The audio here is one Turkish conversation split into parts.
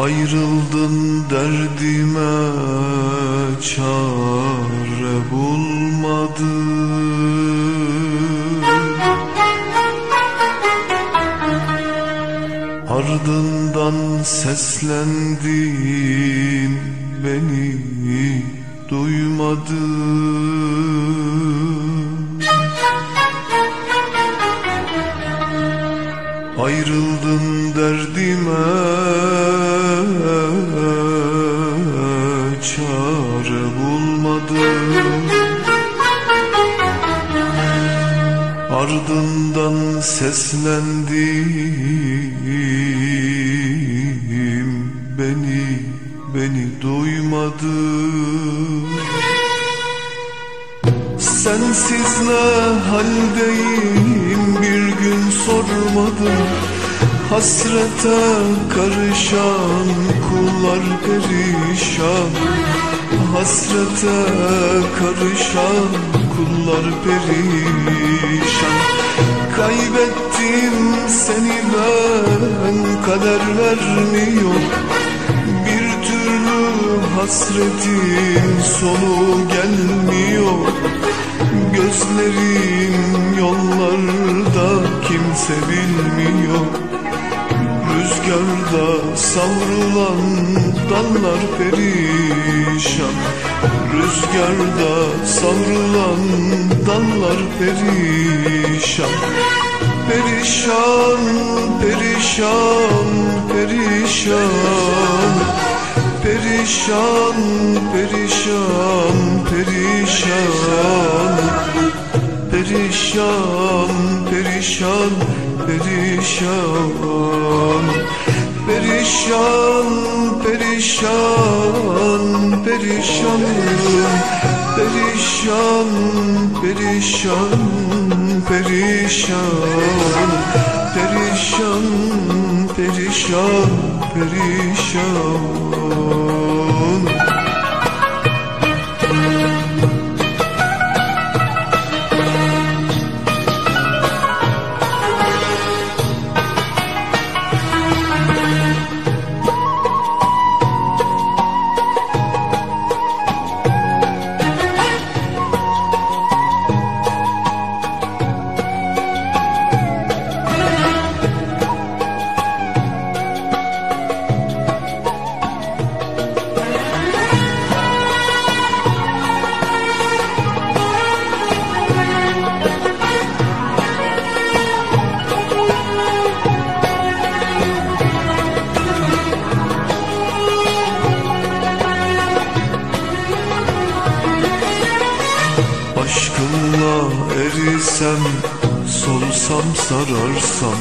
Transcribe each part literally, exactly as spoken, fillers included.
Ayrıldın derdime çare bulmadım. Ardından seslendin, beni duymadın. Ayrıldın derdime çare bulmadım. Ardından seslendim, beni, beni duymadın. Sensiz ne haldeyim bir gün sormadım. Hasrete karışan kullar perişan. Hasrete karışan kullar perişan. Kaybettim seni ben, kader vermiyor. Bir türlü hasretin sonu gelmiyor. Gözlerim yollarda, kimse bilmiyor. Rüzgarda savrulan dallar perişan. Rüzgarda savrulan dallar perişan. Perişan, perişan, perişan. Perişan, perişan, perişan. Perişan, perişan, perişan. Perişan, perişan, perişan. Perişan, perişan, perişan. Perişan, perişan, perişan. Aşkınla erisem, solsam sararsam.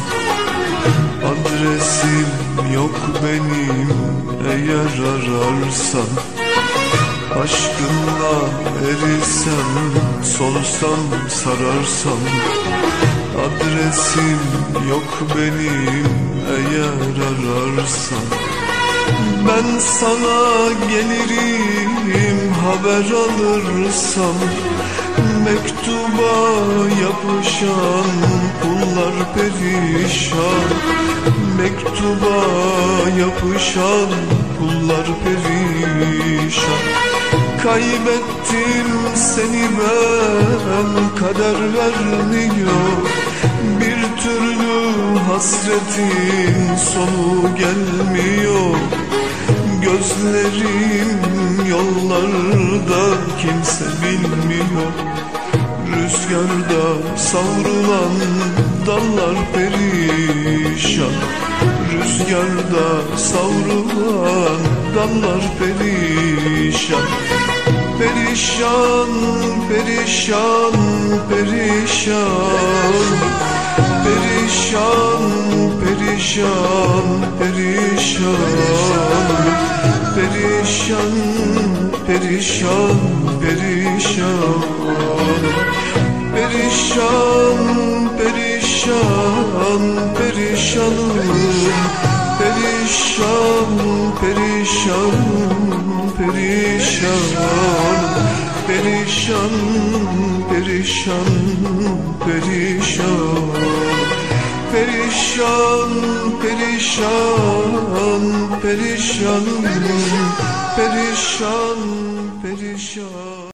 Adresim yok benim eğer ararsan. Aşkınla erisem, solsam sararsam. Adresim yok benim eğer ararsan. Ben sana gelirim haber alırsam. Mektuba yapışan kullar perişan. Mektuba yapışan kullar perişan. Kaybettim seni ben, kader vermiyor. Bir türlü hasretin sonu gelmiyor. Gözlerim yollarda, kimse bilmiyor. Rüzgarda savrulan dallar perişan. Rüzgarda savrulan dallar perişan. Perişan, perişan, perişan. Perişan, perişan, perişan. Perişan, perişan, perişan. Perişan, perişan, perişanım. Perişan, perişan, perişan. Perişan, perişan, perişan. perişan, perişan, perişanım, perişan, perişan.